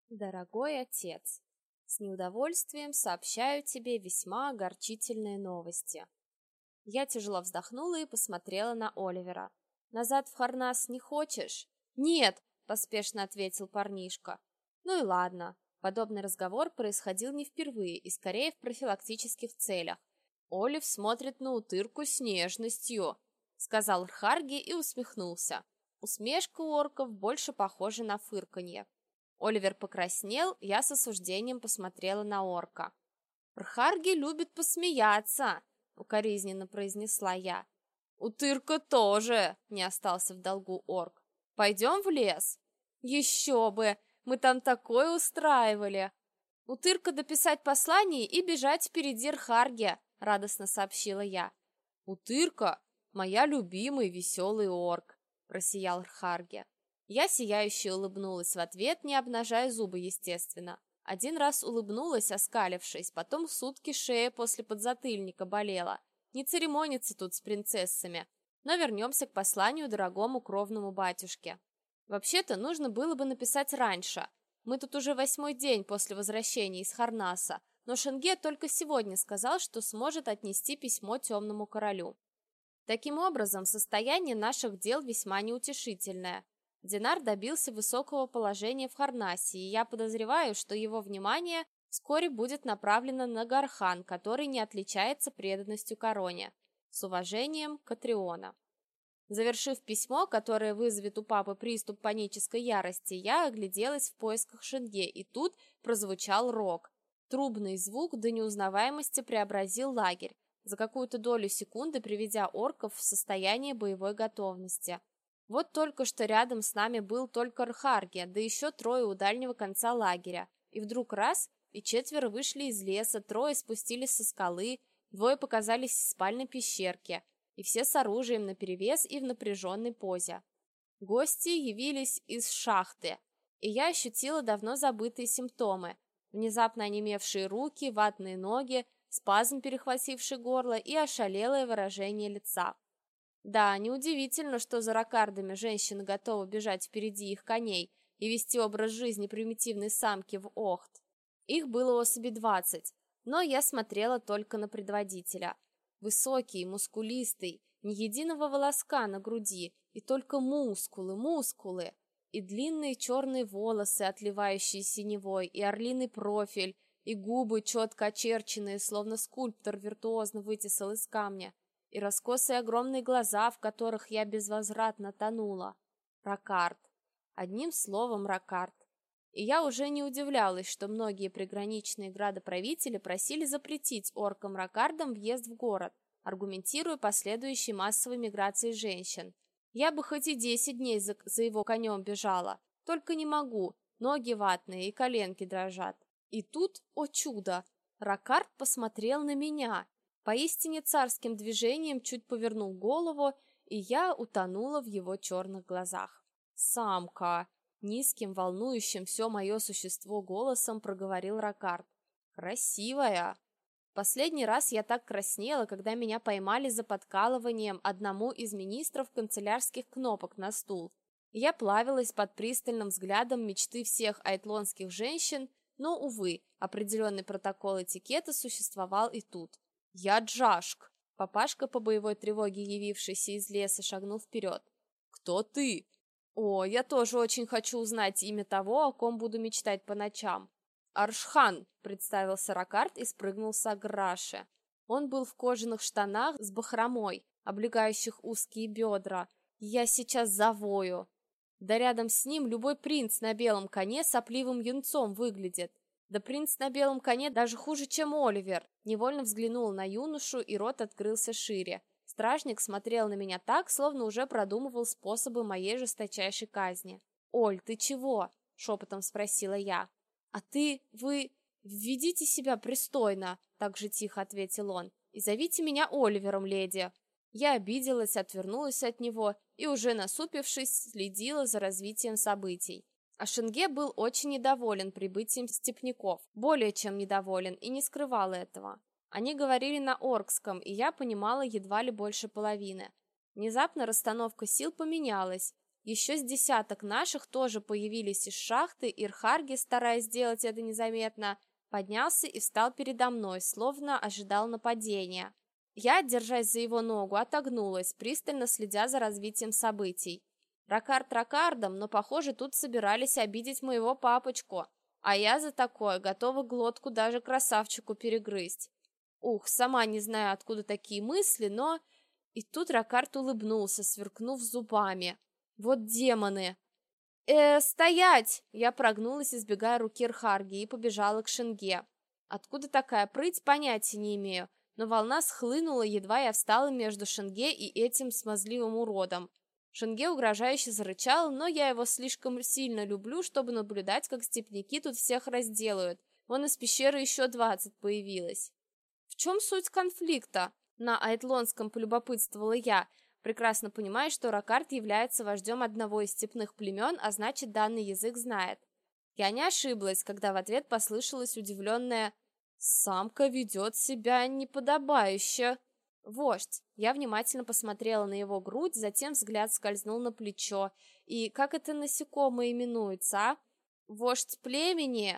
Дорогой отец, с неудовольствием сообщаю тебе весьма огорчительные новости. Я тяжело вздохнула и посмотрела на Оливера. Назад в Харнас не хочешь? Нет, поспешно ответил парнишка. Ну и ладно. Подобный разговор происходил не впервые и скорее в профилактических целях. Олив смотрит на утырку с нежностью, сказал Рхарги и усмехнулся. Усмешка у орков больше похожа на фырканье. Оливер покраснел, я с осуждением посмотрела на орка. «Рхарги любит посмеяться», — укоризненно произнесла я. «Утырка тоже», — не остался в долгу орк. «Пойдем в лес?» «Еще бы! Мы там такое устраивали!» «Утырка дописать послание и бежать впереди Рхарги», — радостно сообщила я. «Утырка — моя любимый веселый орк», — просиял Рхарги. Я сияюще улыбнулась в ответ, не обнажая зубы, естественно. Один раз улыбнулась, оскалившись, потом сутки шея после подзатыльника болела. Не церемониться тут с принцессами. Но вернемся к посланию дорогому кровному батюшке. Вообще-то, нужно было бы написать раньше. Мы тут уже 8-й день после возвращения из Харнаса, но Шенге только сегодня сказал, что сможет отнести письмо темному королю. Таким образом, состояние наших дел весьма неутешительное. Динар добился высокого положения в Харнасе, и я подозреваю, что его внимание вскоре будет направлено на Гархан, который не отличается преданностью короне. С уважением, Катриона. Завершив письмо, которое вызовет у папы приступ панической ярости, я огляделась в поисках Шенге, и тут прозвучал рог. Трубный звук до неузнаваемости преобразил лагерь, за какую-то долю секунды приведя орков в состояние боевой готовности. Вот только что рядом с нами был только Рхарги, да еще трое у дальнего конца лагеря. И вдруг раз, и 4 вышли из леса, 3 спустились со скалы, 2 показались из спальной пещерки, и все с оружием наперевес и в напряженной позе. Гости явились из шахты, и я ощутила давно забытые симптомы. Внезапно онемевшие руки, ватные ноги, спазм, перехвативший горло, и ошалелое выражение лица. Да, неудивительно, что за ракардами женщины готовы бежать впереди их коней и вести образ жизни примитивной самки в Охт. Их было особей 20, но я смотрела только на предводителя. Высокий, мускулистый, ни единого волоска на груди, и только мускулы, и длинные черные волосы, отливающие синевой, и орлиный профиль, и губы, четко очерченные, словно скульптор виртуозно вытесал из камня, и раскосые огромные глаза, в которых я безвозвратно тонула. Ракард. Одним словом, Ракард. И я уже не удивлялась, что многие приграничные градоправители просили запретить оркам-ракардам въезд в город, аргументируя последующей массовой миграцией женщин. Я бы хоть и 10 дней за его конем бежала, только не могу, ноги ватные и коленки дрожат. И тут, о чудо, Ракард посмотрел на меня. Поистине царским движением чуть повернул голову, и я утонула в его черных глазах. «Самка!» — низким, волнующим все мое существо голосом проговорил Ракард. «Красивая!» Последний раз я так краснела, когда меня поймали за подкалыванием одному из министров канцелярских кнопок на стул. Я плавилась под пристальным взглядом мечты всех айтлонских женщин, но, увы, определенный протокол этикета существовал и тут. «Я Джашк!» Папашка, по боевой тревоге явившийся из леса, шагнул вперед. «Кто ты?» «О, я тоже очень хочу узнать имя того, о ком буду мечтать по ночам». «Аршхан», — представился Ракард и спрыгнул с Аграши. Он был в кожаных штанах с бахромой, облегающих узкие бедра. «Я сейчас завою». Да рядом с ним любой принц на белом коне сопливым юнцом выглядит. Да принц на белом коне даже хуже, чем Оливер. Невольно взглянула на юношу, и рот открылся шире. Стражник смотрел на меня так, словно уже продумывал способы моей жесточайшей казни. «Оль, ты чего?» — шепотом спросила я. «А вы ведите себя пристойно», — так же тихо ответил он. «И зовите меня Оливером, леди». Я обиделась, отвернулась от него и, уже насупившись, следила за развитием событий. А Шенге был очень недоволен прибытием степняков, более чем недоволен, и не скрывал этого. Они говорили на оркском, и я понимала едва ли больше половины. Внезапно расстановка сил поменялась. Еще с десяток наших тоже появились из шахты, Ирхарги, стараясь сделать это незаметно, поднялся и встал передо мной, словно ожидал нападения. Я, держась за его ногу, отогнулась, пристально следя за развитием событий. Ракард ракардом, но, похоже, тут собирались обидеть моего папочку, а я за такое готова глотку даже красавчику перегрызть. Ух, сама не знаю, откуда такие мысли, но... И тут Ракард улыбнулся, сверкнув зубами. Вот демоны! Стоять!» Я прогнулась, избегая руки Ирхарги, и побежала к Шенге. Откуда такая прыть, понятия не имею, но волна схлынула, едва я встала между Шенге и этим смазливым уродом. Шенге угрожающе зарычал, но я его слишком сильно люблю, чтобы наблюдать, как степняки тут всех разделают. Вон из пещеры еще 20 появилось. В чем суть конфликта? На айтлонском полюбопытствовала я, прекрасно понимая, что Ракард является вождем одного из степных племен, а значит, данный язык знает. Я не ошиблась, когда в ответ послышалось удивленное «Самка ведет себя неподобающе». «Вождь». Я внимательно посмотрела на его грудь, затем взгляд скользнул на плечо. «И как это насекомое именуется, а?» «Вождь племени?»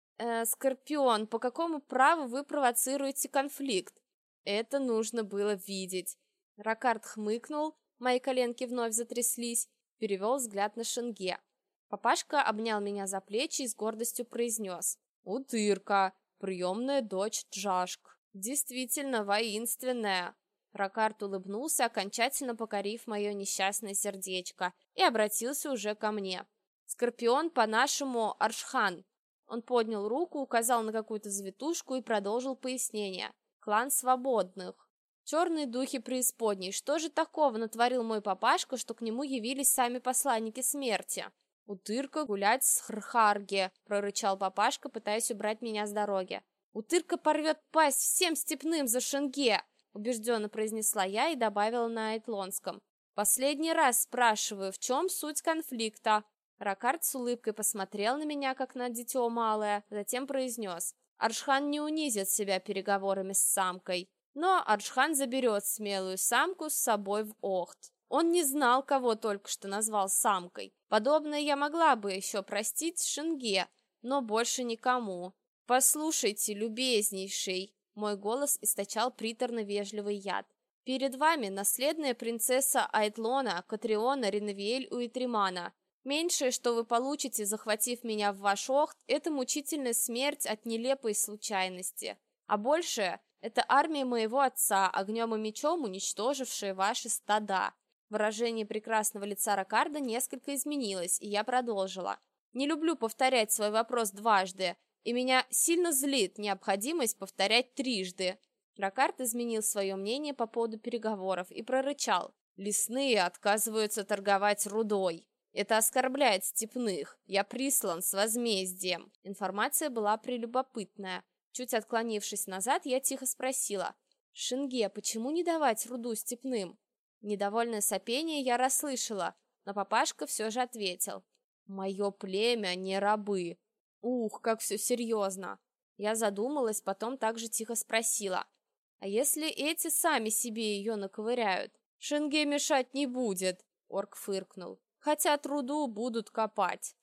«Скорпион, по какому праву вы провоцируете конфликт?» Это нужно было видеть. Ракард хмыкнул, мои коленки вновь затряслись, перевел взгляд на Шенге. Папашка обнял меня за плечи и с гордостью произнес: «Утырка, приемная дочь Джашк. Действительно воинственная». Ракард улыбнулся, окончательно покорив мое несчастное сердечко, и обратился уже ко мне. «Скорпион по-нашему Аршхан». Он поднял руку, указал на какую-то завитушку и продолжил пояснение. «Клан свободных. Черные духи преисподней. Что же такого натворил мой папашка, что к нему явились сами посланники смерти?» «Утырка гулять с Хрхарге», — прорычал папашка, пытаясь убрать меня с дороги. «Утырка порвет пасть всем степным за Шенге», — убежденно произнесла я и добавила на айтлонском. «Последний раз спрашиваю, в чем суть конфликта?» Ракард с улыбкой посмотрел на меня, как на дитё малое, затем произнес: «Аршхан не унизит себя переговорами с самкой, но Аршхан заберет смелую самку с собой в Охт». Он не знал, кого только что назвал самкой. Подобное я могла бы еще простить Шенге, но больше никому. «Послушайте, любезнейший», — мой голос источал приторно-вежливый яд. «Перед вами наследная принцесса Айтлона, Катриона Ренвиэль Уитримана. Меньшее, что вы получите, захватив меня в ваш Охт, это мучительная смерть от нелепой случайности. А большее — это армия моего отца, огнем и мечом уничтожившая ваши стада». Выражение прекрасного лица Ракарда несколько изменилось, и я продолжила. «Не люблю повторять свой вопрос дважды, и меня сильно злит необходимость повторять трижды». Ракард изменил свое мнение по поводу переговоров и прорычал: «Лесные отказываются торговать рудой. Это оскорбляет степных. Я прислан с возмездием». Информация была прелюбопытная. Чуть отклонившись назад, я тихо спросила: «Шенге, почему не давать руду степным?» Недовольное сопение я расслышала, но папашка все же ответил: «Мое племя не рабы». Ух, как все серьезно. Я задумалась, потом также тихо спросила: «А если эти сами себе ее наковыряют?» «Шенге мешать не будет», — орк фыркнул. «Хотят руду, будут копать».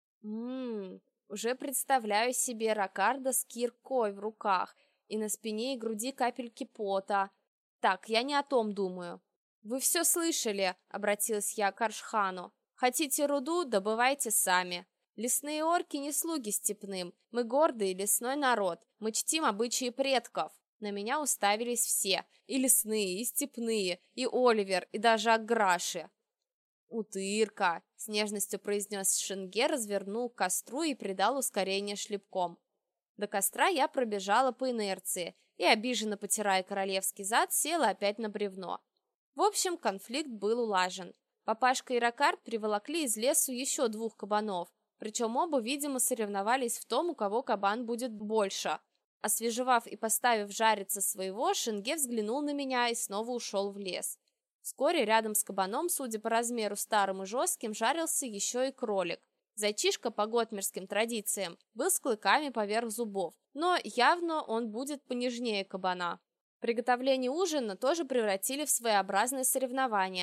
Уже представляю себе Ракарда с киркой в руках, и на спине и груди капельки пота. Так, я не о том думаю. «Вы все слышали», — обратилась я к Аршхану. «Хотите руду, добывайте сами. Лесные орки не слуги степным. Мы гордый лесной народ. Мы чтим обычаи предков». На меня уставились все. И лесные, и степные, и Оливер, и даже Аграши. «Утырка», — с нежностью произнес Шенге, развернул к костру и придал ускорение шлепком. До костра я пробежала по инерции и, обиженно потирая королевский зад, села опять на бревно. В общем, конфликт был улажен. Папашка и Ракард приволокли из лесу еще 2 кабанов, причем оба, видимо, соревновались в том, у кого кабан будет больше. Освежевав и поставив жариться своего, Шенге взглянул на меня и снова ушел в лес. Вскоре рядом с кабаном, судя по размеру старым и жестким, жарился еще и кролик. Зайчишка, по готмерским традициям, был с клыками поверх зубов, но явно он будет понежнее кабана. Приготовление ужина тоже превратили в своеобразное соревнование.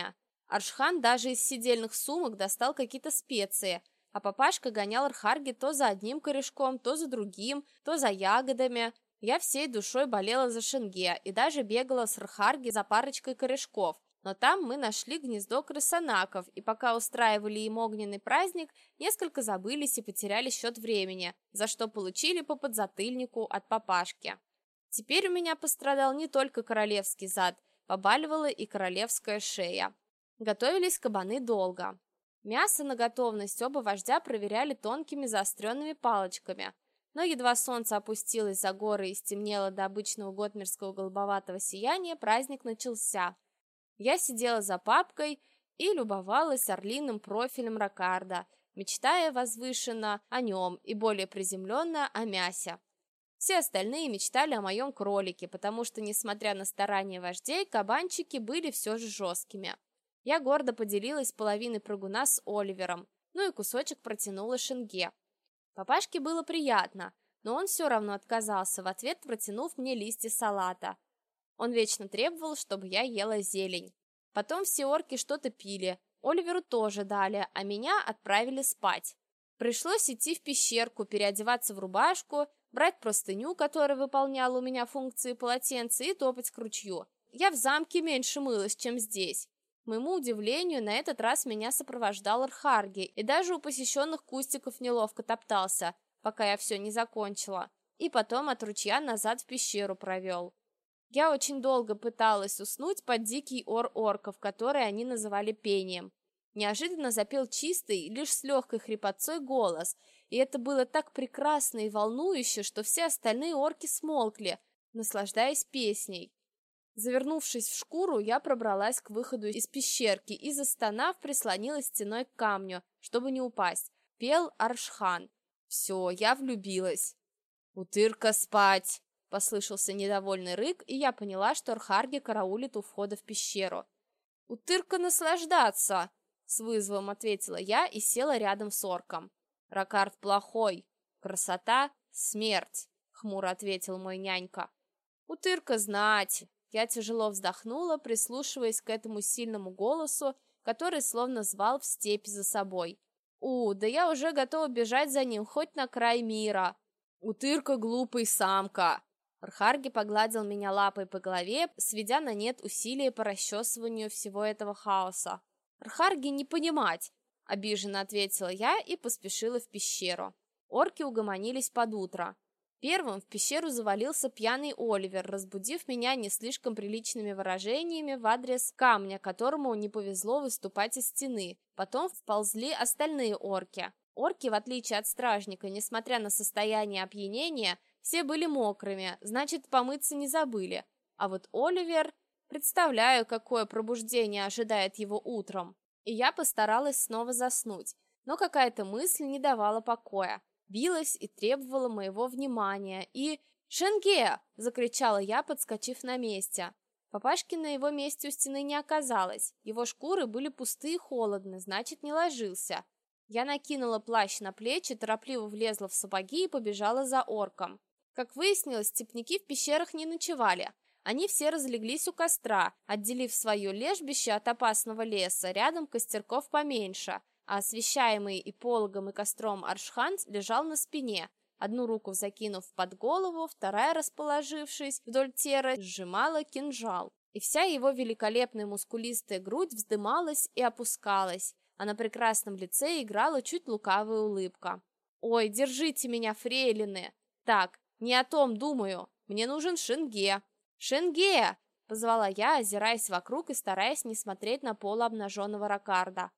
Аршхан даже из сидельных сумок достал какие-то специи, а папашка гонял Рхарги то за одним корешком, то за другим, то за ягодами. Я всей душой болела за Шенге и даже бегала с Рхарги за парочкой корешков. Но там мы нашли гнездо крысонаков, и пока устраивали им огненный праздник, несколько забылись и потеряли счет времени, за что получили по подзатыльнику от папашки. Теперь у меня пострадал не только королевский зад, побаливала и королевская шея. Готовились кабаны долго. Мясо на готовность оба вождя проверяли тонкими заостренными палочками. Но едва солнце опустилось за горы и стемнело до обычного готмерского голубоватого сияния, праздник начался. Я сидела за папкой и любовалась орлиным профилем Ракарда, мечтая возвышенно о нем и более приземленно о мясе. Все остальные мечтали о моем кролике, потому что, несмотря на старания вождей, кабанчики были все же жесткими. Я гордо поделилась половиной прыгуна с Оливером, ну и кусочек протянула Шенге. Папашке было приятно, но он все равно отказался, в ответ протянув мне листья салата. Он вечно требовал, чтобы я ела зелень. Потом все орки что-то пили, Оливеру тоже дали, а меня отправили спать. Пришлось идти в пещерку, переодеваться в рубашку, брать простыню, которая выполняла у меня функции полотенца, и топать к ручью. Я в замке меньше мылась, чем здесь. К моему удивлению, на этот раз меня сопровождал Рхарги, и даже у посещенных кустиков неловко топтался, пока я все не закончила, и потом от ручья назад в пещеру провел. Я очень долго пыталась уснуть под дикий ор орков, который они называли пением. Неожиданно запел чистый, лишь с легкой хрипотцой голос, и это было так прекрасно и волнующе, что все остальные орки смолкли, наслаждаясь песней. Завернувшись в шкуру, я пробралась к выходу из пещерки и, застонав, прислонилась стеной к камню, чтобы не упасть. Пел Аршхан. Все, я влюбилась. «Утырка, спать!» — послышался недовольный рык, и я поняла, что Рхарги караулит у входа в пещеру. «Утырка наслаждаться!» — с вызовом ответила я и села рядом с орком. «Ракард плохой. Красота — смерть!» — хмуро ответил мой нянька. «Утырка знать!» Я тяжело вздохнула, прислушиваясь к этому сильному голосу, который словно звал в степь за собой. Да я уже готова бежать за ним, хоть на край мира. Утырка глупый самка. Рхарги погладил меня лапой по голове, сведя на нет усилия по расчесыванию всего этого хаоса. Рхарги не понимать, обиженно ответила я и поспешила в пещеру. Орки угомонились под утро. Первым в пещеру завалился пьяный Оливер, разбудив меня не слишком приличными выражениями в адрес камня, которому не повезло выступать из стены. Потом вползли остальные орки. Орки, в отличие от стражника, несмотря на состояние опьянения, все были мокрыми, значит, помыться не забыли. А вот Оливер... Представляю, какое пробуждение ожидает его утром. И я постаралась снова заснуть, но какая-то мысль не давала покоя. Билась и требовала моего внимания, и... «Шенге!» — закричала я, подскочив на месте. Папашки на его месте у стены не оказалось. Его шкуры были пустые и холодны, значит, не ложился. Я накинула плащ на плечи, торопливо влезла в сапоги и побежала за орком. Как выяснилось, степняки в пещерах не ночевали. Они все разлеглись у костра, отделив свое лежбище от опасного леса, рядом костерков поменьше, а освещаемый и пологом, и костром Аршхан лежал на спине, одну руку закинув под голову, вторая, расположившись вдоль тела, сжимала кинжал. И вся его великолепная мускулистая грудь вздымалась и опускалась, а на прекрасном лице играла чуть лукавая улыбка. «Ой, держите меня, фрейлины! Так, не о том думаю, мне нужен Шенге!» «Шенге!» — позвала я, озираясь вокруг и стараясь не смотреть на полуобнаженного Ракарда.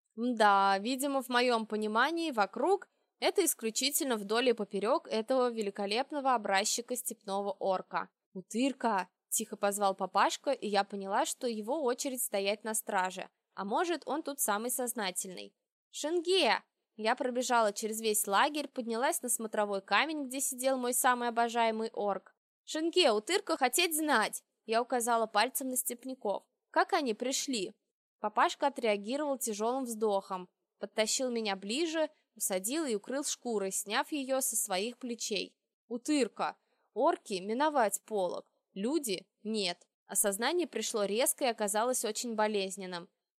Да, видимо, в моем понимании вокруг — это исключительно вдоль и поперек этого великолепного образчика степного орка. «Утырка!» — тихо позвал папашка, и я поняла, что его очередь стоять на страже, а может, он тут самый сознательный. «Шенге!» Я пробежала через весь лагерь, поднялась на смотровой камень, где сидел мой самый обожаемый орк. «Шенге, Утырка хотеть знать!» Я указала пальцем на степняков. «Как они пришли?» Папашка отреагировал тяжелым вздохом, подтащил меня ближе, усадил и укрыл шкурой, сняв ее со своих плечей. «Утырка! Орки миновать полог, люди нет». Осознание пришло резко и оказалось очень болезненным.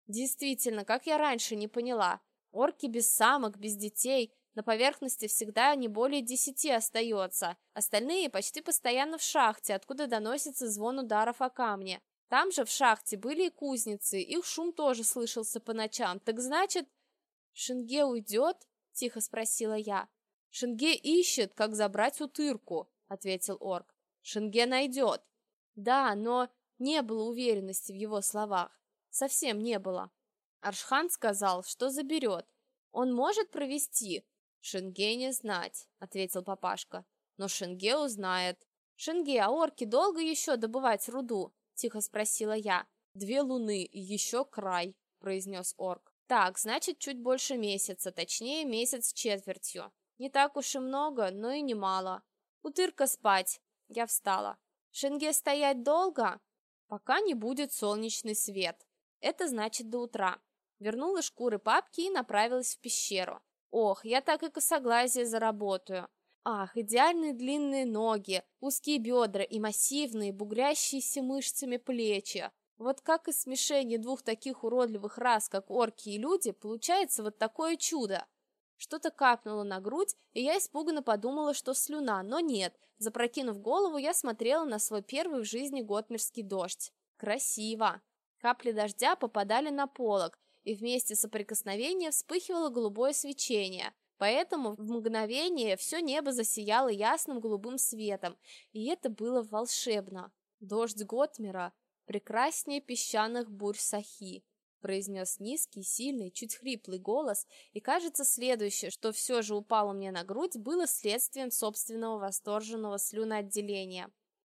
Действительно, как я раньше не поняла. Орки без самок, без детей, на поверхности всегда не более 10 остается. Остальные почти постоянно в шахте, откуда доносится звон ударов о камни. Там же в шахте были и кузницы, их шум тоже слышался по ночам. Так значит, Шенге уйдет? Тихо спросила я. Шенге ищет, как забрать утырку, ответил орк. Шенге найдет. Да, но не было уверенности в его словах. Совсем не было. Аршхан сказал, что заберет. Он может провести? Шенге не знать, ответил папашка. Но Шенге узнает. Шенге, а орки долго еще добывать руду? Тихо спросила я. 2 луны и еще край, произнес орк. Так, значит, чуть больше месяца, точнее, месяц с четвертью. Не так уж и много, но и немало. Утырка спать. Я встала. Шенге стоять долго? Пока не будет солнечный свет. Это значит до утра. Вернула шкуры папки и направилась в пещеру. Ох, я так и косоглазие заработаю. Ах, идеальные длинные ноги, узкие бедра и массивные, бугрящиеся мышцами плечи. Вот как из смешения 2 таких уродливых рас, как орки и люди, получается вот такое чудо. Что-то капнуло на грудь, и я испуганно подумала, что слюна, но нет. Запрокинув голову, я смотрела на свой первый в жизни готмерский дождь. Красиво! Капли дождя попадали на полог, и вместе соприкосновения вспыхивало голубое свечение. Поэтому в мгновение все небо засияло ясным голубым светом, и это было волшебно. Дождь Готмера прекраснее песчаных бурь Сахи, произнес низкий, сильный, чуть хриплый голос, и, кажется, следующее, что все же упало мне на грудь, было следствием собственного восторженного слюноотделения.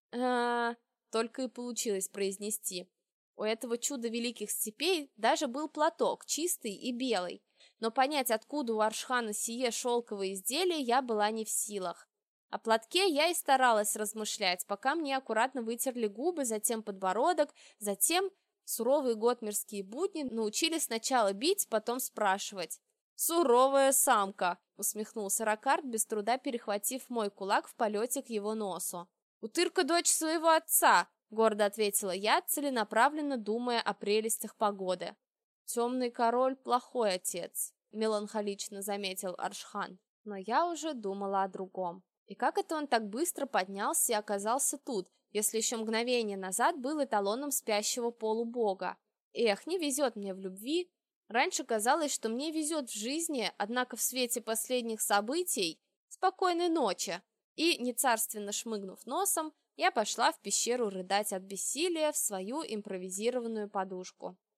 Только и получилось произнести. У этого чуда великих степей даже был платок, чистый и белый, но понять, откуда у Аршхана сие шелковое изделие, я была не в силах. О платке я и старалась размышлять, пока мне аккуратно вытерли губы, затем подбородок, затем суровые готмерские будни научили сначала бить, потом спрашивать. «Суровая самка!» — усмехнулся Ракард, без труда перехватив мой кулак в полете к его носу. «Утырка дочь своего отца!» — гордо ответила я, целенаправленно думая о прелестях погоды. «Темный король — плохой отец», — меланхолично заметил Аршхан. Но я уже думала о другом. И как это он так быстро поднялся и оказался тут, если еще мгновение назад был эталоном спящего полубога? Эх, не везет мне в любви. Раньше казалось, что мне везет в жизни, однако в свете последних событий... Спокойной ночи! И, нецарственно шмыгнув носом, я пошла в пещеру рыдать от бессилия в свою импровизированную подушку.